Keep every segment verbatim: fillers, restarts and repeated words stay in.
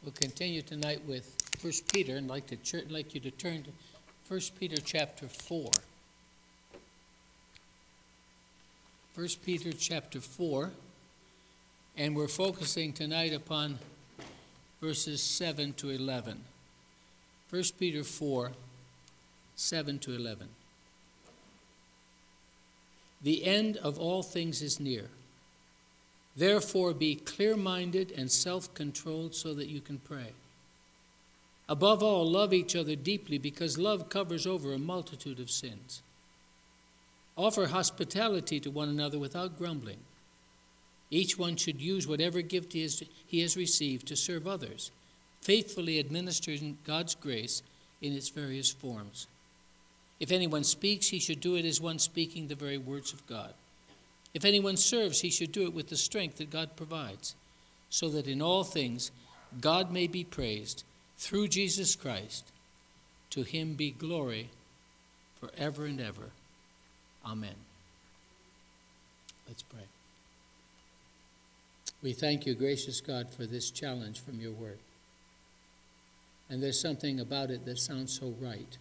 We'll continue tonight with First Peter, and I'd like, to ch- like you to turn to First Peter chapter four. First Peter chapter four, and we're focusing tonight upon verses seven to eleven. First Peter four, seven to eleven. The end of all things is near. Therefore, be clear-minded and self-controlled so that you can pray. Above all, love each other deeply, because love covers over a multitude of sins. Offer hospitality to one another without grumbling. Each one should use whatever gift he has, he has received to serve others, faithfully administering God's grace in its various forms. If anyone speaks, he should do it as one speaking the very words of God. If anyone serves, he should do it with the strength that God provides, so that in all things God may be praised through Jesus Christ. To him be glory forever and ever. Amen. Let's pray. We thank you, gracious God, for this challenge from your word. And there's something about it that sounds so right.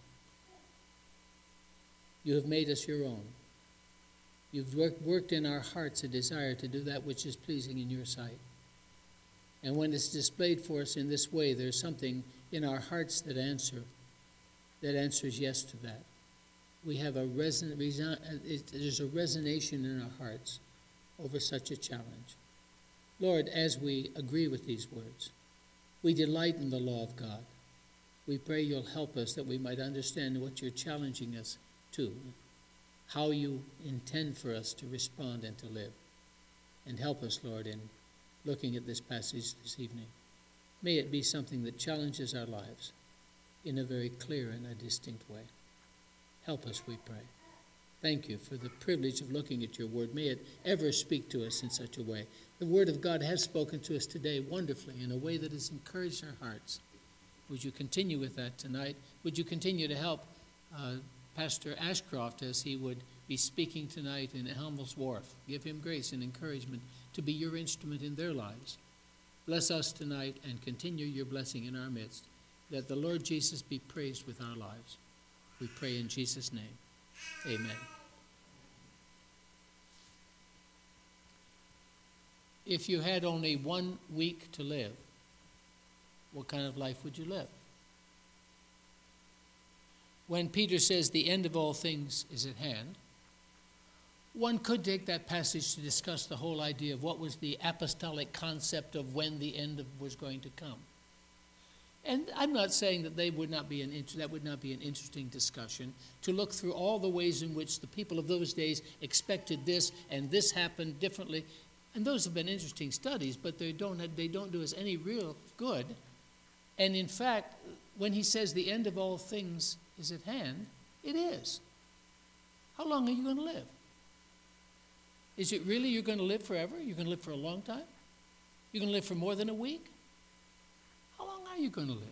You have made us your own. You've worked in our hearts a desire to do that which is pleasing in your sight. And when it's displayed for us in this way, there's something in our hearts that answer, that answers yes to that. We have a reson, there's a resonation in our hearts over such a challenge. Lord, as we agree with these words, we delight in the law of God. We pray you'll help us that we might understand what you're challenging us to, how you intend for us to respond and to live. And help us, Lord, in looking at this passage this evening. May it be something that challenges our lives in a very clear and a distinct way. Help us, we pray. Thank you for the privilege of looking at your word. May it ever speak to us in such a way. The word of God has spoken to us today wonderfully in a way that has encouraged our hearts. Would you continue with that tonight? Would you continue to help uh, Pastor Ashcroft as he would be speaking tonight in Helmholtz Wharf? Give him grace and encouragement to be your instrument in their lives. Bless us tonight and continue your blessing in our midst, that the Lord Jesus be praised with our lives. We pray in Jesus' name. Amen. If you had only one week to live, what kind of life would you live? When Peter says the end of all things is at hand, one could take that passage to discuss the whole idea of what was the apostolic concept of when the end of, was going to come. And I'm not saying that they would not be an that would not be an interesting discussion, to look through all the ways in which the people of those days expected this and this happened differently. And those have been interesting studies, but they don't they don't do us any real good. And in fact, when he says the end of all things is at hand, it is. How long are you going to live? Is it really you're going to live forever? You're going to live for a long time? You're going to live for more than a week? How long are you going to live?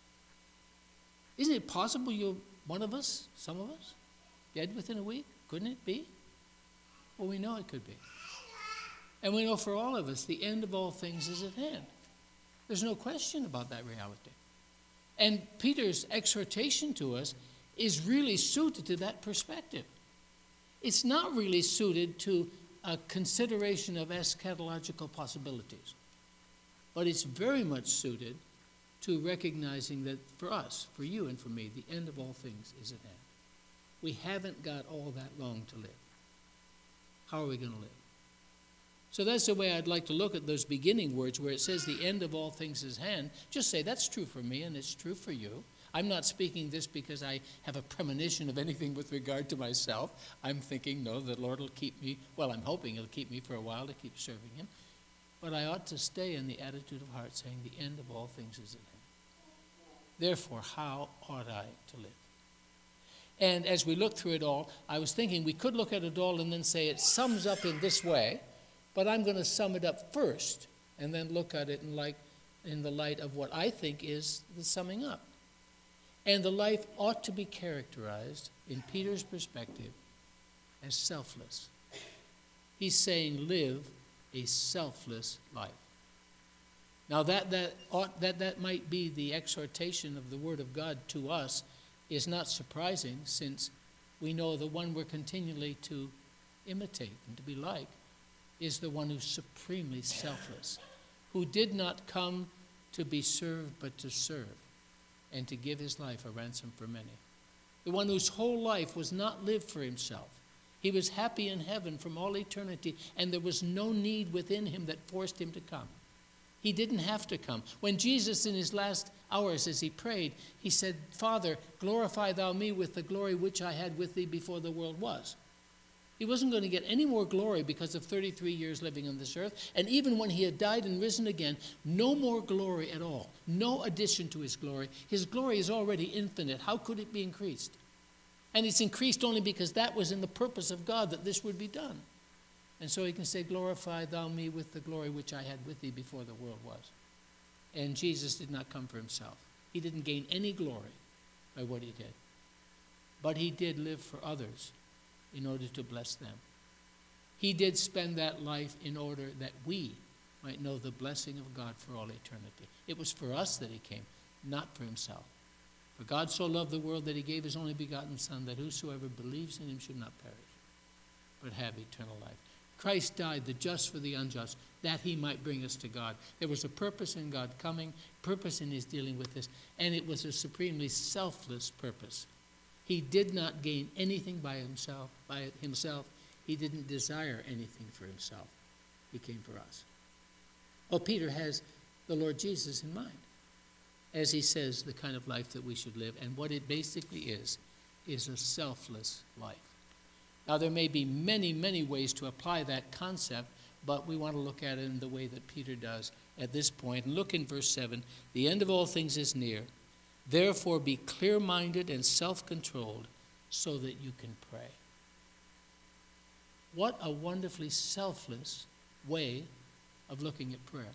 Isn't it possible you'll, one of us, some of us, dead within a week? Couldn't it be? Well, we know it could be. And we know for all of us, the end of all things is at hand. There's no question about that reality. And Peter's exhortation to us is really suited to that perspective. It's not really suited to a consideration of eschatological possibilities, but it's very much suited to recognizing that for us, for you and for me, the end of all things is at hand. We haven't got all that long to live. How are we going to live? So that's the way I'd like to look at those beginning words where it says the end of all things is at hand. Just say that's true for me and it's true for you. I'm not speaking this because I have a premonition of anything with regard to myself. I'm thinking, no, the Lord will keep me. Well, I'm hoping he'll keep me for a while to keep serving him. But I ought to stay in the attitude of heart saying the end of all things is at hand. Therefore, how ought I to live? And as we look through it all, I was thinking we could look at it all and then say it sums up in this way, but I'm going to sum it up first and then look at it in, like, in the light of what I think is the summing up. And the life ought to be characterized, in Peter's perspective, as selfless. He's saying live a selfless life. Now that that ought, that that might be the exhortation of the Word of God to us is not surprising, since we know the one we're continually to imitate and to be like is the one who's supremely selfless, who did not come to be served but to serve and to give his life a ransom for many. The one whose whole life was not lived for himself. He was happy in heaven from all eternity, and there was no need within him that forced him to come. He didn't have to come. When Jesus, in his last hours as he prayed, he said, Father, glorify thou me with the glory which I had with thee before the world was. He wasn't going to get any more glory because of thirty-three years living on this earth. And even when he had died and risen again, no more glory at all. No addition to his glory. His glory is already infinite. How could it be increased? And it's increased only because that was in the purpose of God, that this would be done. And so he can say, glorify thou me with the glory which I had with thee before the world was. And Jesus did not come for himself. He didn't gain any glory by what he did. But he did live for others in order to bless them. He did spend that life in order that we might know the blessing of God for all eternity. It was for us that he came, not for himself. For God so loved the world that he gave his only begotten Son, that whosoever believes in him should not perish, but have eternal life. Christ died, the just for the unjust, that he might bring us to God. There was a purpose in God coming, purpose in his dealing with us, and it was a supremely selfless purpose. He did not gain anything by himself. By himself, he didn't desire anything for himself. He came for us. Well, Peter has the Lord Jesus in mind, as he says the kind of life that we should live, and what it basically is, is a selfless life. Now, there may be many, many ways to apply that concept, but we want to look at it in the way that Peter does at this point. And look in verse seven. The end of all things is near. Therefore, be clear-minded and self-controlled so that you can pray. What a wonderfully selfless way of looking at prayer.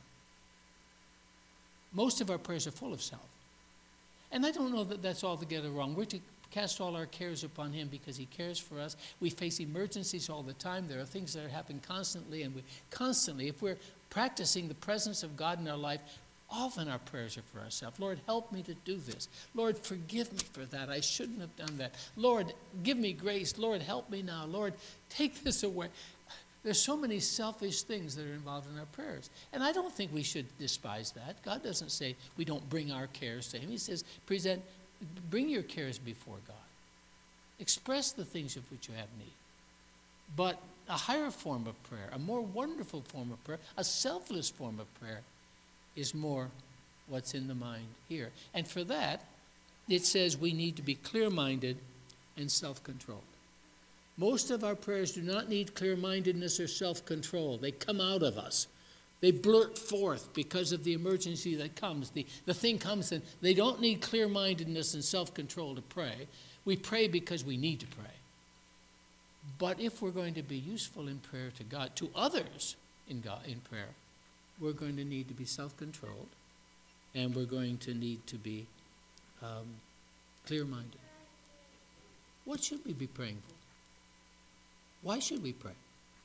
Most of our prayers are full of self. And I don't know that that's altogether wrong. We're to cast all our cares upon him because he cares for us. We face emergencies all the time. There are things that are happening constantly, and we constantly, if we're practicing the presence of God in our life, often our prayers are for ourselves. Lord, help me to do this. Lord, forgive me for that. I shouldn't have done that. Lord, give me grace. Lord, help me now. Lord, take this away. There's so many selfish things that are involved in our prayers. And I don't think we should despise that. God doesn't say we don't bring our cares to him. He says, present, bring your cares before God. Express the things of which you have need. But a higher form of prayer, a more wonderful form of prayer, a selfless form of prayer, is more what's in the mind here. And for that, it says we need to be clear-minded and self-controlled. Most of our prayers do not need clear-mindedness or self-control. They come out of us. They blurt forth because of the emergency that comes. The, the thing comes, and they don't need clear-mindedness and self-control to pray. We pray because we need to pray. But if we're going to be useful in prayer to God, to others in God in prayer, we're going to need to be self-controlled, and we're going to need to be um, clear-minded. What should we be praying for? Why should we pray?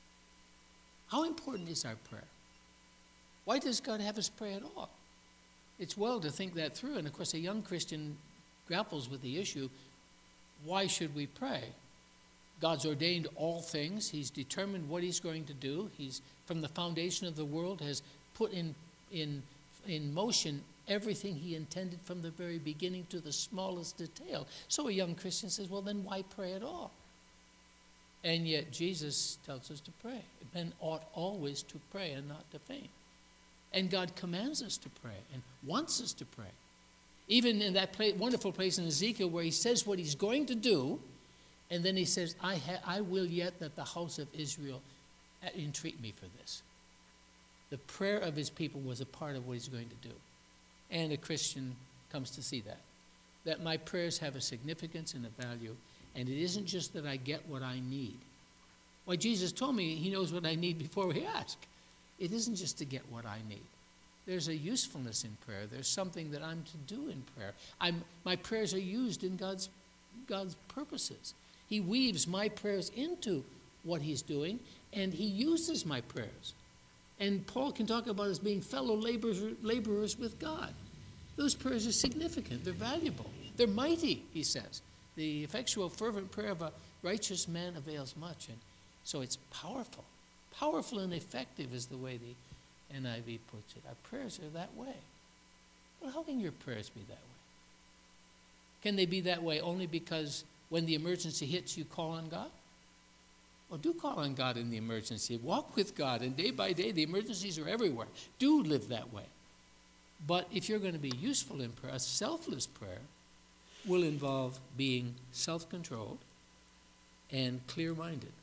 How important is our prayer? Why does God have us pray at all? It's well to think that through, and of course a young Christian grapples with the issue, why should we pray? God's ordained all things. He's determined what he's going to do. He's, from the foundation of the world, has put in, in, in motion everything he intended from the very beginning to the smallest detail. So a young Christian says, well, then why pray at all? And yet Jesus tells us to pray. Men ought always to pray and not to faint. And God commands us to pray and wants us to pray. Even in that place, wonderful place in Ezekiel where he says what he's going to do, and then he says, I, ha- I will yet that the house of Israel entreat me for this. The prayer of his people was a part of what he's going to do. And a Christian comes to see that. That my prayers have a significance and a value, and it isn't just that I get what I need. Why, Jesus told me he knows what I need before we ask. It isn't just to get what I need. There's a usefulness in prayer. There's something that I'm to do in prayer. I'm, my prayers are used in God's, God's purposes. He weaves my prayers into what he's doing, and he uses my prayers. And Paul can talk about us being fellow laborers, laborers with God. Those prayers are significant. They're valuable. They're mighty, he says. The effectual, fervent prayer of a righteous man avails much. And so it's powerful. Powerful and effective is the way the N I V puts it. Our prayers are that way. Well, how can your prayers be that way? Can they be that way only because when the emergency hits, you call on God? Well, do call on God in the emergency. Walk with God, and day by day, the emergencies are everywhere. Do live that way. But if you're going to be useful in prayer, a selfless prayer will involve being self-controlled and clear-minded.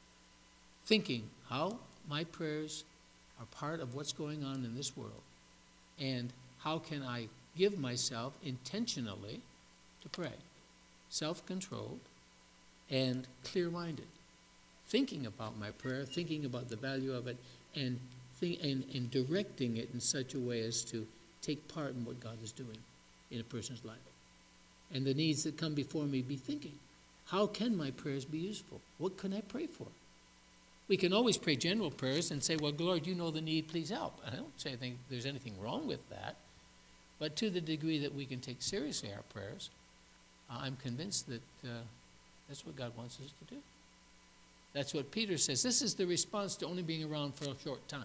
Thinking how my prayers are part of what's going on in this world, and how can I give myself intentionally to pray. Self-controlled and clear-minded. Thinking about my prayer, thinking about the value of it, and, think, and, and directing it in such a way as to take part in what God is doing in a person's life. And the needs that come before me, be thinking, how can my prayers be useful? What can I pray for? We can always pray general prayers and say, well, Lord, you know the need, please help. I don't say I think there's anything wrong with that. But to the degree that we can take seriously our prayers, uh, I'm convinced that uh, that's what God wants us to do. That's what Peter says. This is the response to only being around for a short time.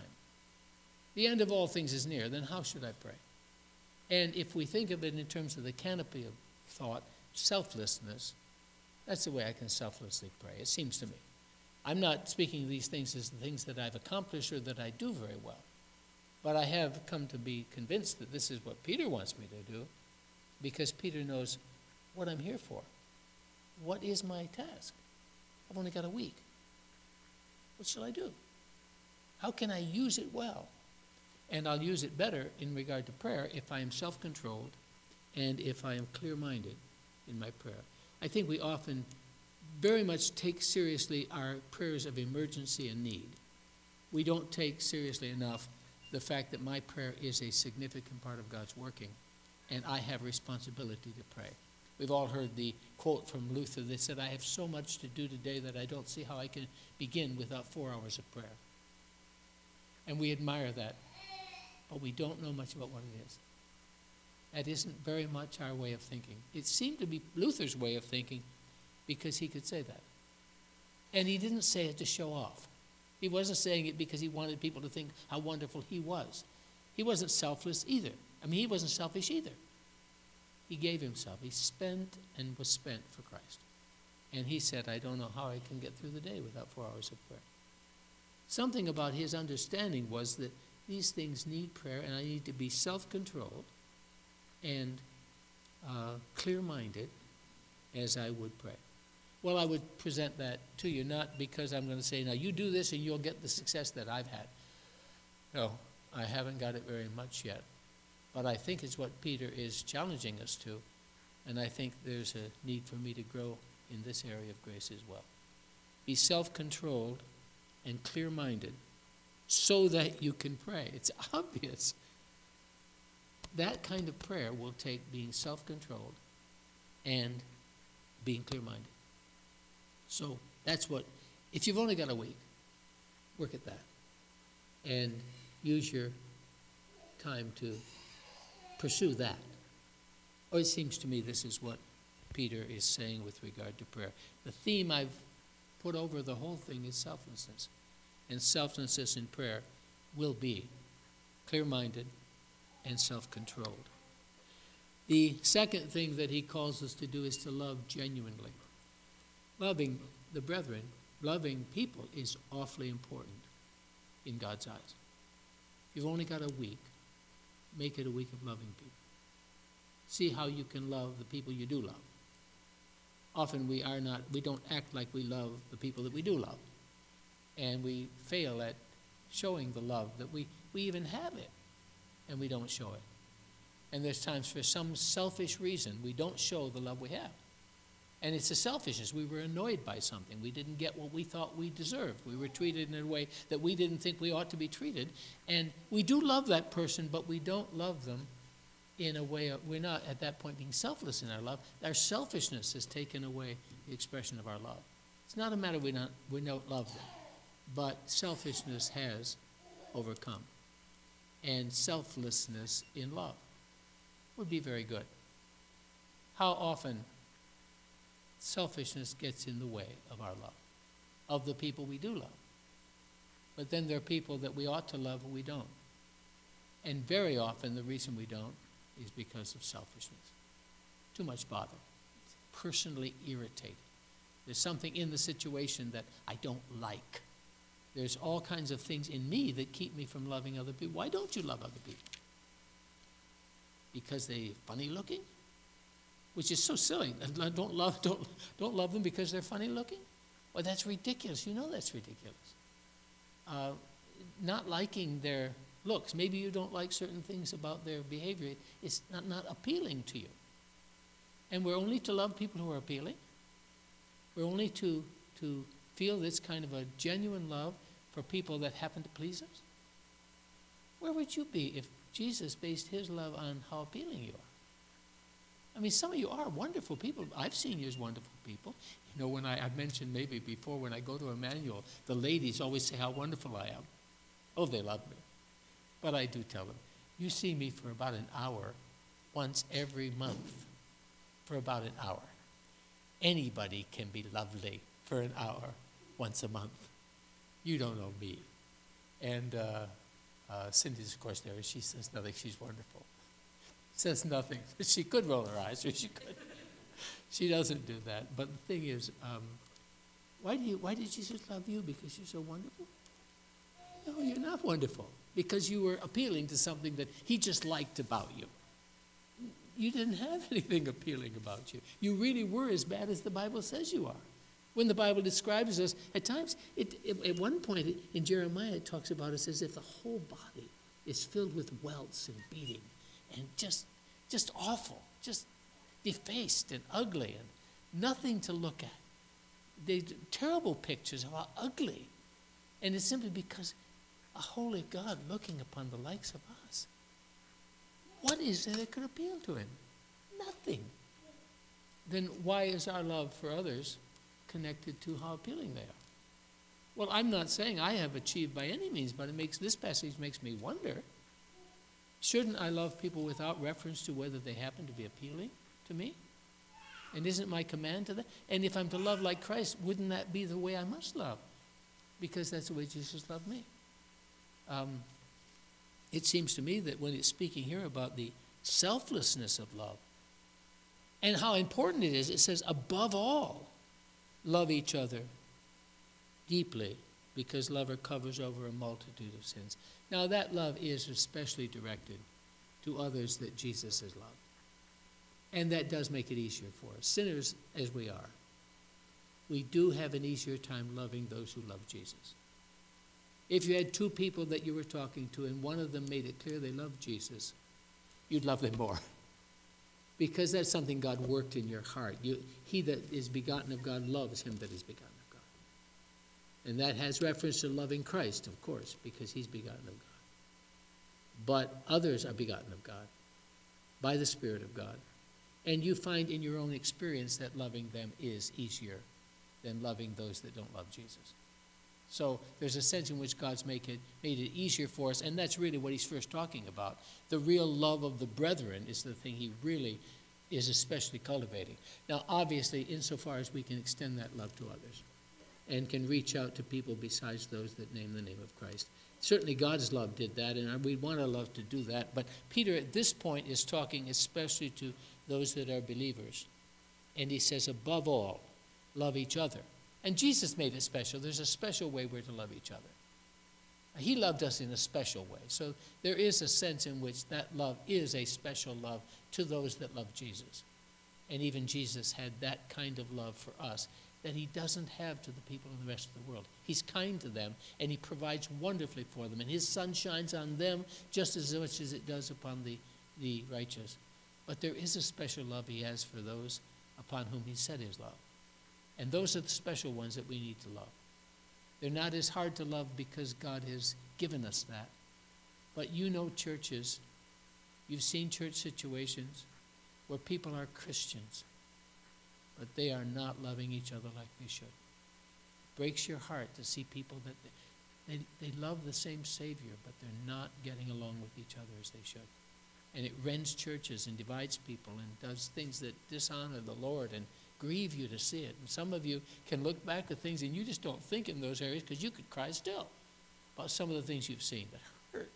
The end of all things is near, then how should I pray? And if we think of it in terms of the canopy of thought, selflessness, that's the way I can selflessly pray, it seems to me. I'm not speaking of these things as the things that I've accomplished or that I do very well. But I have come to be convinced that this is what Peter wants me to do, because Peter knows what I'm here for. What is my task? I've only got a week. What shall I do? How can I use it well? And I'll use it better in regard to prayer if I am self-controlled and if I am clear-minded in my prayer. I think we often very much take seriously our prayers of emergency and need. We don't take seriously enough the fact that my prayer is a significant part of God's working, and I have responsibility to pray. We've all heard the quote from Luther that said, I have so much to do today that I don't see how I can begin without four hours of prayer. And we admire that, but we don't know much about what it is. That isn't very much our way of thinking. It seemed to be Luther's way of thinking because he could say that. And he didn't say it to show off. He wasn't saying it because he wanted people to think how wonderful he was. He wasn't selfless either. I mean, he wasn't selfish either. He gave himself. He spent and was spent for Christ. And he said, I don't know how I can get through the day without four hours of prayer. Something about his understanding was that these things need prayer, and I need to be self-controlled and uh, clear-minded as I would pray. Well, I would present that to you, not because I'm going to say, now you do this and you'll get the success that I've had. No, I haven't got it very much yet. But I think it's what Peter is challenging us to, and I think there's a need for me to grow in this area of grace as well. Be self-controlled and clear-minded so that you can pray. It's obvious. That kind of prayer will take being self-controlled and being clear-minded. So that's what, if you've only got a week, work at that. And use your time to pursue that. Or it seems to me this is what Peter is saying with regard to prayer. The theme I've put over the whole thing is selflessness. And selflessness in prayer will be clear-minded and self-controlled. The second thing that he calls us to do is to love genuinely. Loving the brethren, loving people is awfully important in God's eyes. You've only got a week. Make it a week of loving people. See how you can love the people you do love. Often we are not, we don't act like we love the people that we do love. And we fail at showing the love that we, we even have it, and we don't show it. And there's times for some selfish reason we don't show the love we have. And it's a selfishness. We were annoyed by something. We didn't get what we thought we deserved. We were treated in a way that we didn't think we ought to be treated. And we do love that person, but we don't love them in a way of, we're not at that point being selfless in our love. Our selfishness has taken away the expression of our love. It's not a matter we not we don't love them, but selfishness has overcome. And selflessness in love would be very good. How often selfishness gets in the way of our love, of the people we do love. But then there are people that we ought to love and we don't. And very often the reason we don't is because of selfishness. Too much bother. Personally irritated. There's something in the situation that I don't like. There's all kinds of things in me that keep me from loving other people. Why don't you love other people? Because they're funny looking? Which is so silly. Don't love, don't, don't love them because they're funny looking? Well, that's ridiculous. You know that's ridiculous. Uh, not liking their looks. Maybe you don't like certain things about their behavior. It's not, not appealing to you. And we're only to love people who are appealing. We're only to, to feel this kind of a genuine love for people that happen to please us. Where would you be if Jesus based his love on how appealing you are? I mean, some of you are wonderful people. I've seen you as wonderful people. You know, when I, I mentioned maybe before, when I go to Emmanuel, the ladies always say how wonderful I am. Oh, they love me. But I do tell them, you see me for about an hour once every month, for about an hour. Anybody can be lovely for an hour once a month. You don't know me. And uh, uh, Cindy's, of course, there. She says nothing. She's wonderful. Says nothing. She could roll her eyes, or she could. She doesn't do that. But the thing is, um, why do you? Why did Jesus love you? Because you're so wonderful? No, you're not wonderful. Because you were appealing to something that he just liked about you. You didn't have anything appealing about you. You really were as bad as the Bible says you are. When the Bible describes us, at times, it, it, at one point in Jeremiah, it talks about us as if the whole body is filled with welts and beating and just, just awful, just defaced and ugly and nothing to look at. They're terrible pictures of how ugly. And it's simply because a holy God looking upon the likes of us. What is there that could appeal to him? Nothing. Then why is our love for others connected to how appealing they are? Well, I'm not saying I have achieved by any means, but it makes this passage makes me wonder. Shouldn't I love people without reference to whether they happen to be appealing to me? And isn't my command to that? And if I'm to love like Christ, wouldn't that be the way I must love? Because that's the way Jesus loved me. Um, it seems to me that when it's speaking here about the selflessness of love and how important it is, it says, above all, love each other deeply, because love covers over a multitude of sins. Now, that love is especially directed to others that Jesus has loved. And that does make it easier for us. Sinners as we are, we do have an easier time loving those who love Jesus. If you had two people that you were talking to and one of them made it clear they loved Jesus, you'd love them more. Because that's something God worked in your heart. You, he that is begotten of God loves him that is begotten of God. And that has reference to loving Christ, of course, because he's begotten of God. But others are begotten of God by the Spirit of God. And you find in your own experience that loving them is easier than loving those that don't love Jesus. So there's a sense in which God's make it, made it easier for us, and that's really what he's first talking about. The real love of the brethren is the thing he really is especially cultivating. Now, obviously, insofar as we can extend that love to others and can reach out to people besides those that name the name of Christ. Certainly God's love did that, and we want our love to do that. But Peter at this point is talking especially to those that are believers. And he says, above all, love each other. And Jesus made it special. There's a special way we're to love each other. He loved us in a special way. So there is a sense in which that love is a special love to those that love Jesus. And even Jesus had that kind of love for us that he doesn't have to the people in the rest of the world. He's kind to them, and he provides wonderfully for them. And his sun shines on them just as much as it does upon the, the righteous. But there is a special love he has for those upon whom he set his love. And those are the special ones that we need to love. They're not as hard to love because God has given us that. But you know churches, you've seen church situations where people are Christians, but they are not loving each other like they should. It breaks your heart to see people that They, they love the same Savior, but they're not getting along with each other as they should. And it rends churches and divides people and does things that dishonor the Lord and grieve you to see it. And some of you can look back at things and you just don't think in those areas because you could cry still about some of the things you've seen that hurt.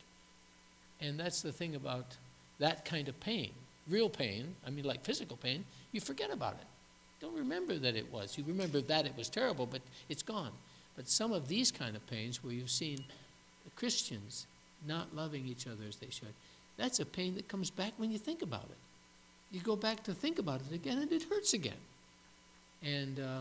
And that's the thing about that kind of pain, real pain, I mean like physical pain, you forget about it. Don't remember that it was. You remember that it was terrible, but it's gone. But some of these kind of pains where you've seen the Christians not loving each other as they should, that's a pain that comes back when you think about it. You go back to think about it again and it hurts again. And uh,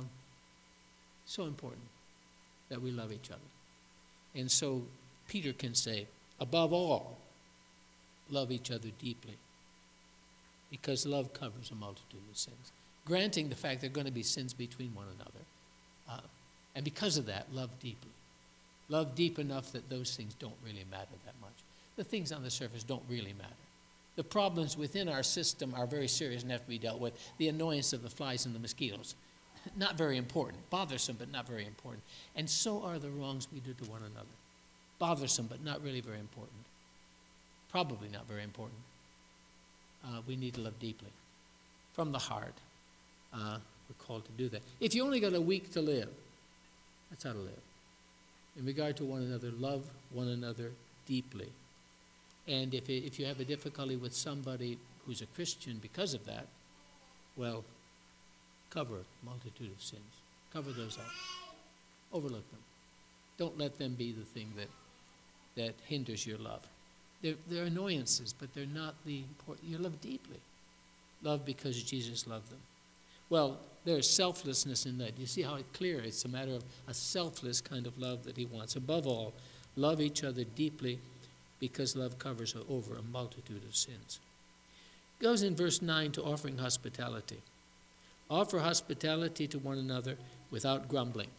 so important that we love each other. And so Peter can say, above all, love each other deeply, because love covers a multitude of sins. Granting the fact there are going to be sins between one another. Uh, and because of that, love deeply. Love deep enough that those things don't really matter that much. The things on the surface don't really matter. The problems within our system are very serious and have to be dealt with. The annoyance of the flies and the mosquitoes, not very important. Bothersome, but not very important. And so are the wrongs we do to one another. Bothersome, but not really very important. Probably not very important. Uh, we need to love deeply, from the heart. Uh, we're called to do that. If you only got a week to live, that's how to live. In regard to one another, love one another deeply. And if, it, if you have a difficulty with somebody who's a Christian because of that, well, cover a multitude of sins. Cover those up. Overlook them. Don't let them be the thing that, that hinders your love. They're, they're annoyances, but they're not the important. You love deeply. Love because Jesus loved them. Well, there's selflessness in that. You see how it's clear? It's a matter of a selfless kind of love that he wants. Above all, love each other deeply, because love covers over a multitude of sins. It goes in verse nine to offering hospitality. Offer hospitality to one another without grumbling.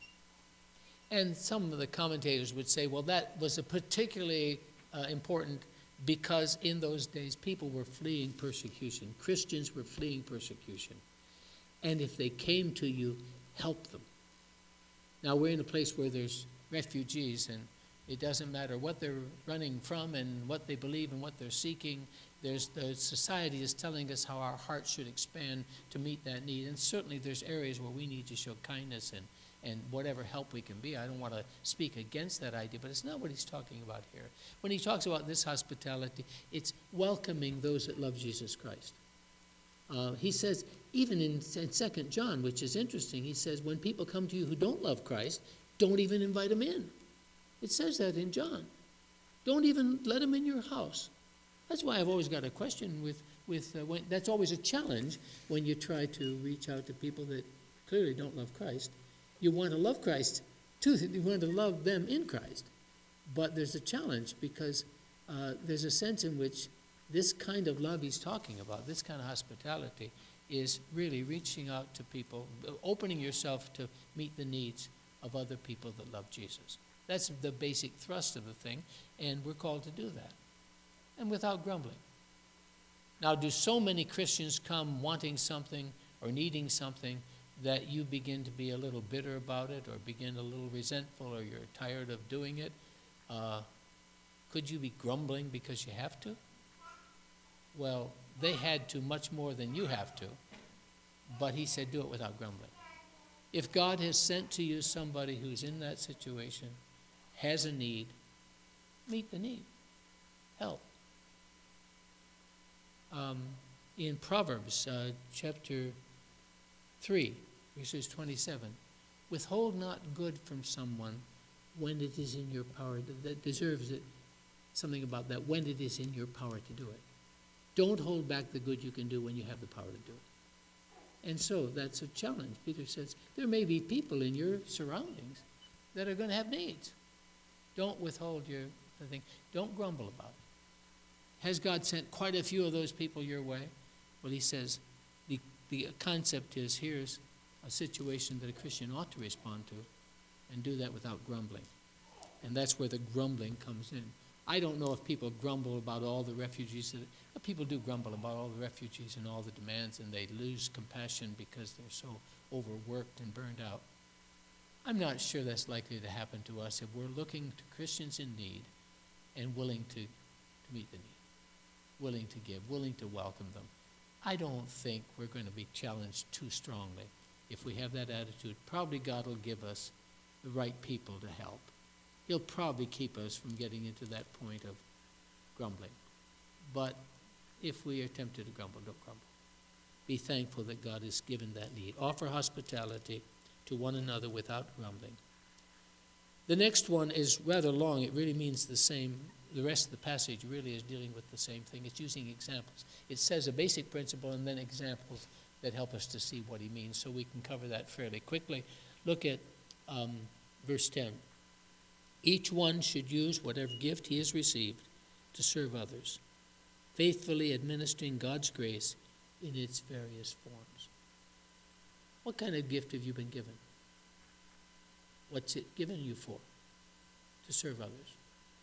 And some of the commentators would say, well, that was a particularly uh, important because in those days people were fleeing persecution. Christians were fleeing persecution. And if they came to you, help them. Now we're in a place where there's refugees, and it doesn't matter what they're running from and what they believe and what they're seeking. There's, the society is telling us how our hearts should expand to meet that need. And certainly there's areas where we need to show kindness and, and whatever help we can be. I don't want to speak against that idea, but it's not what he's talking about here. When he talks about this hospitality, it's welcoming those that love Jesus Christ. Uh, he says, even in, in Second John, which is interesting, he says, when people come to you who don't love Christ, don't even invite them in. It says that in John. Don't even let them in your house. That's why I've always got a question with, with uh, when, that's always a challenge when you try to reach out to people that clearly don't love Christ. You want to love Christ, too. You want to love them in Christ. But there's a challenge because uh, there's a sense in which this kind of love he's talking about, this kind of hospitality, is really reaching out to people, opening yourself to meet the needs of other people that love Jesus. That's the basic thrust of the thing, and we're called to do that, and without grumbling. Now, do so many Christians come wanting something or needing something that you begin to be a little bitter about it or begin a little resentful or you're tired of doing it? Uh, could you be grumbling because you have to? Well, they had to much more than you have to, but he said do it without grumbling. If God has sent to you somebody who's in that situation, has a need, meet the need. Help. Um, in Proverbs uh, chapter three, verses twenty-seven, withhold not good from someone when it is in your power. That deserves it. Something about that, when it is in your power to do it. Don't hold back the good you can do when you have the power to do it. And so that's a challenge. Peter says, there may be people in your surroundings that are going to have needs. Don't withhold your the thing. Don't grumble about it. Has God sent quite a few of those people your way? Well, he says the, the concept is here's a situation that a Christian ought to respond to and do that without grumbling. And that's where the grumbling comes in. I don't know if people grumble about all the refugees. That, people do grumble about all the refugees and all the demands, and they lose compassion because they're so overworked and burned out. I'm not sure that's likely to happen to us if we're looking to Christians in need and willing to, to meet the need, willing to give, willing to welcome them. I don't think we're going to be challenged too strongly. If we have that attitude, probably God will give us the right people to help. He'll probably keep us from getting into that point of grumbling. But if we are tempted to grumble, don't grumble. Be thankful that God has given that need. Offer hospitality to one another without grumbling. The next one is rather long. It really means the same. The rest of the passage really is dealing with the same thing. It's using examples. It says a basic principle and then examples that help us to see what he means, so we can cover that fairly quickly. Look at um, verse ten. Each one should use whatever gift he has received to serve others, faithfully administering God's grace in its various forms. What kind of gift have you been given? What's it given you for? To serve others.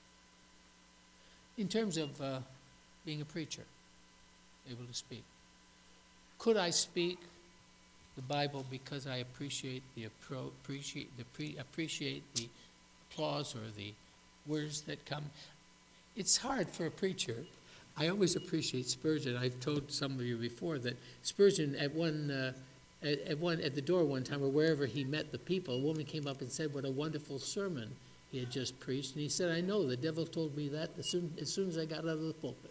In terms of uh, being a preacher, able to speak. Could I speak the Bible because I appreciate the appro- appreciate the pre- appreciate the applause or the words that come? It's hard for a preacher. I always appreciate Spurgeon. I've told some of you before that Spurgeon at one uh, at, at one at the door one time or wherever he met the people, a woman came up and said what a wonderful sermon he had just preached, and he said, "I know, the devil told me that as soon as, soon as I got out of the pulpit."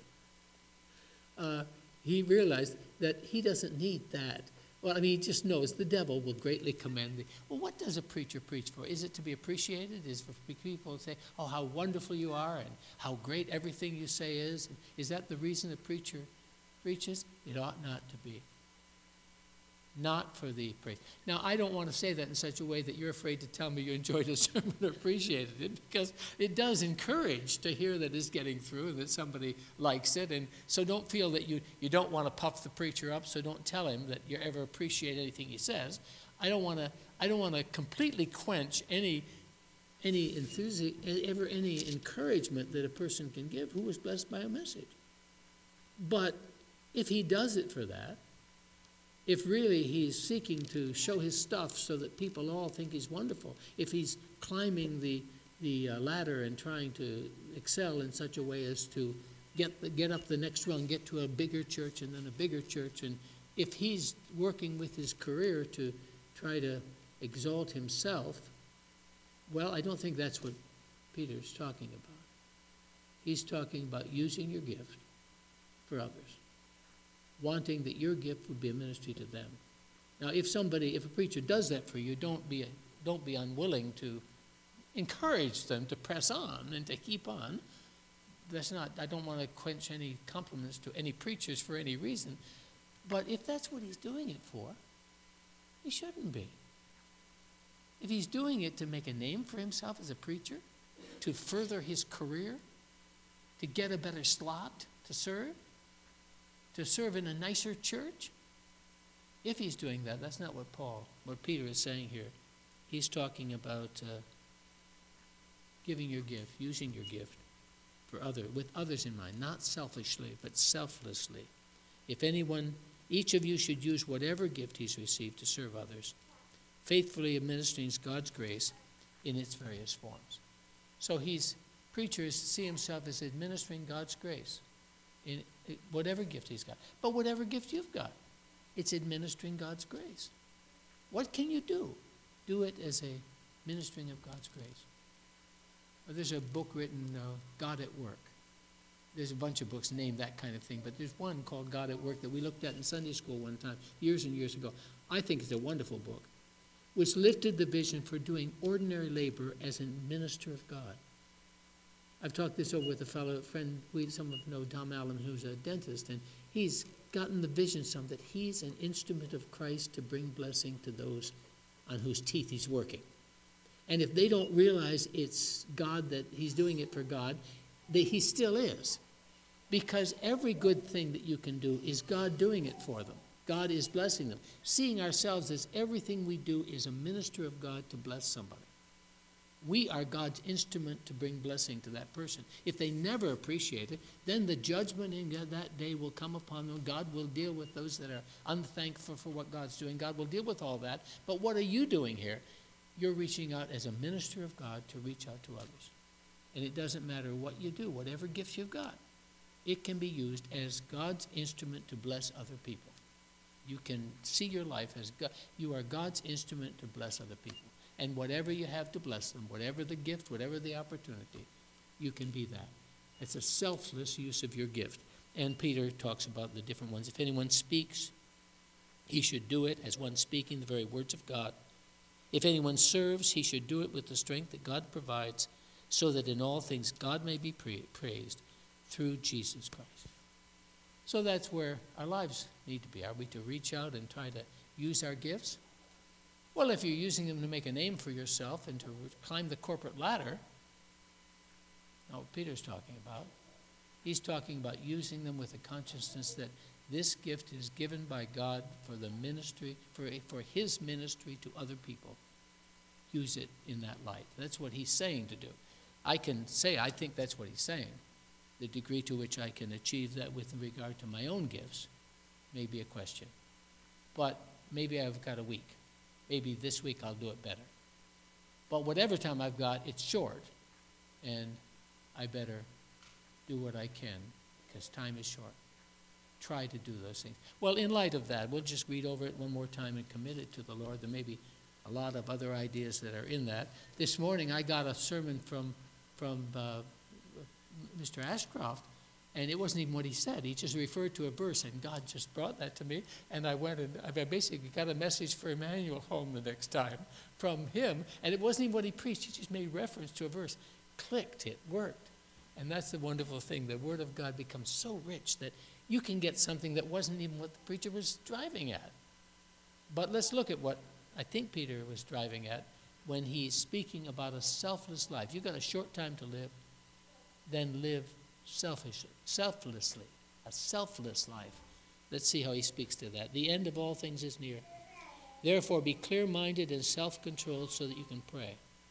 Uh, he realized that he doesn't need that. Well, I mean, he just knows the devil will greatly commend thee. Well, what does a preacher preach for? Is it to be appreciated? Is it for people to say, oh, how wonderful you are and how great everything you say is? Is that the reason a preacher preaches? It ought not to be. Not for the praise. Now, I don't want to say that in such a way that you're afraid to tell me you enjoyed a sermon or appreciated it, because it does encourage to hear that it's getting through and that somebody likes it. And so don't feel that you, you don't want to puff the preacher up, so don't tell him that you ever appreciate anything he says. I don't want to I don't want to completely quench any any enthusiasm, ever any encouragement that a person can give who was blessed by a message. But if he does it for that, if really he's seeking to show his stuff so that people all think he's wonderful, if he's climbing the the uh, ladder and trying to excel in such a way as to get the, get up the next rung, get to a bigger church and then a bigger church, and if he's working with his career to try to exalt himself, well, I don't think that's what Peter's talking about. He's talking about using your gift for others, wanting that your gift would be a ministry to them. Now, if somebody, if a preacher does that for you, don't be don't be unwilling to encourage them to press on and to keep on. That's not, I don't want to quench any compliments to any preachers for any reason, but if that's what he's doing it for, he shouldn't be. If he's doing it to make a name for himself as a preacher, to further his career, to get a better slot to serve, to serve in a nicer church, if he's doing that, that's not what Paul, what Peter is saying here. He's talking about uh, giving your gift, using your gift for other, with others in mind, not selfishly, but selflessly. If anyone, each of you should use whatever gift he's received to serve others, faithfully administering God's grace in its various forms. So he's, preacher is to see himself as administering God's grace in whatever gift he's got. But whatever gift you've got, it's administering God's grace. What can you do? Do it as a ministering of God's grace. Well, there's a book written, uh, God at Work. There's a bunch of books named that kind of thing, but there's one called God at Work that we looked at in Sunday school one time, years and years ago. I think it's a wonderful book, which lifted the vision for doing ordinary labor as a minister of God. I've talked this over with a fellow friend, we, some of you know Tom Allen, who's a dentist, and he's gotten the vision some that he's an instrument of Christ to bring blessing to those on whose teeth he's working. And if they don't realize it's God, that he's doing it for God, they, he still is. Because every good thing that you can do is God doing it for them. God is blessing them. Seeing ourselves as everything we do is a minister of God to bless somebody. We are God's instrument to bring blessing to that person. If they never appreciate it, then the judgment in that day will come upon them. God will deal with those that are unthankful for what God's doing. God will deal with all that. But what are you doing here? you're reaching out as a minister of God to reach out to others. And it doesn't matter what you do, whatever gifts you've got, it can be used as God's instrument to bless other people. You can see your life as God, you are God's instrument to bless other people. And whatever you have to bless them, whatever the gift, whatever the opportunity, you can be that. It's a selfless use of your gift. And Peter talks about the different ones. If anyone speaks, he should do it as one speaking the very words of God. If anyone serves, he should do it with the strength that God provides, so that in all things God may be praised through Jesus Christ. So that's where our lives need to be. Are we to reach out and try to use our gifts? Well, if you're using them to make a name for yourself and to climb the corporate ladder, not what Peter's talking about. He's talking about using them with a consciousness that this gift is given by God for the ministry, for, for his ministry to other people. Use it in that light. That's what he's saying to do. I can say I think that's what he's saying. The degree to which I can achieve that with regard to my own gifts may be a question. But maybe I've got a week. Maybe this week I'll do it better. But whatever time I've got, it's short. And I better do what I can because time is short. Try to do those things. Well, in light of that, we'll just read over it one more time and commit it to the Lord. There may be a lot of other ideas that are in that. This morning I got a sermon from, from uh, Mister Ashcroft, and it wasn't even what he said. He just referred to a verse, and God just brought that to me. And I went and I basically got a message for Emmanuel home the next time from him, and it wasn't even what he preached. He just made reference to a verse. Clicked, it worked. And that's the wonderful thing. The Word of God becomes so rich that you can get something that wasn't even what the preacher was driving at. But let's look at what I think Peter was driving at when he's speaking about a selfless life. You've got a short time to live, then live selfishly, selflessly, a selfless life. Let's see how he speaks to that. The end of all things is near. Therefore, be clear-minded and self-controlled so that you can pray.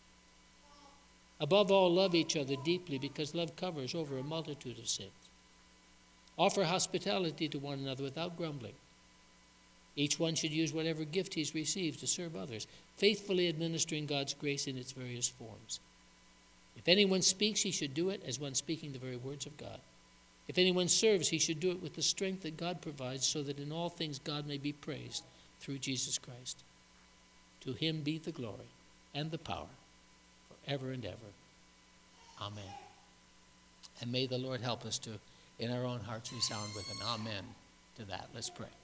Above all, love each other deeply, because love covers over a multitude of sins. Offer hospitality to one another without grumbling. Each one should use whatever gift he's received to serve others, faithfully administering God's grace in its various forms. If anyone speaks, he should do it as one speaking the very words of God. If anyone serves, he should do it with the strength that God provides, so that in all things God may be praised through Jesus Christ. To him be the glory and the power forever and ever. Amen. And may the Lord help us to, in our own hearts, resound with an amen to that. Let's pray.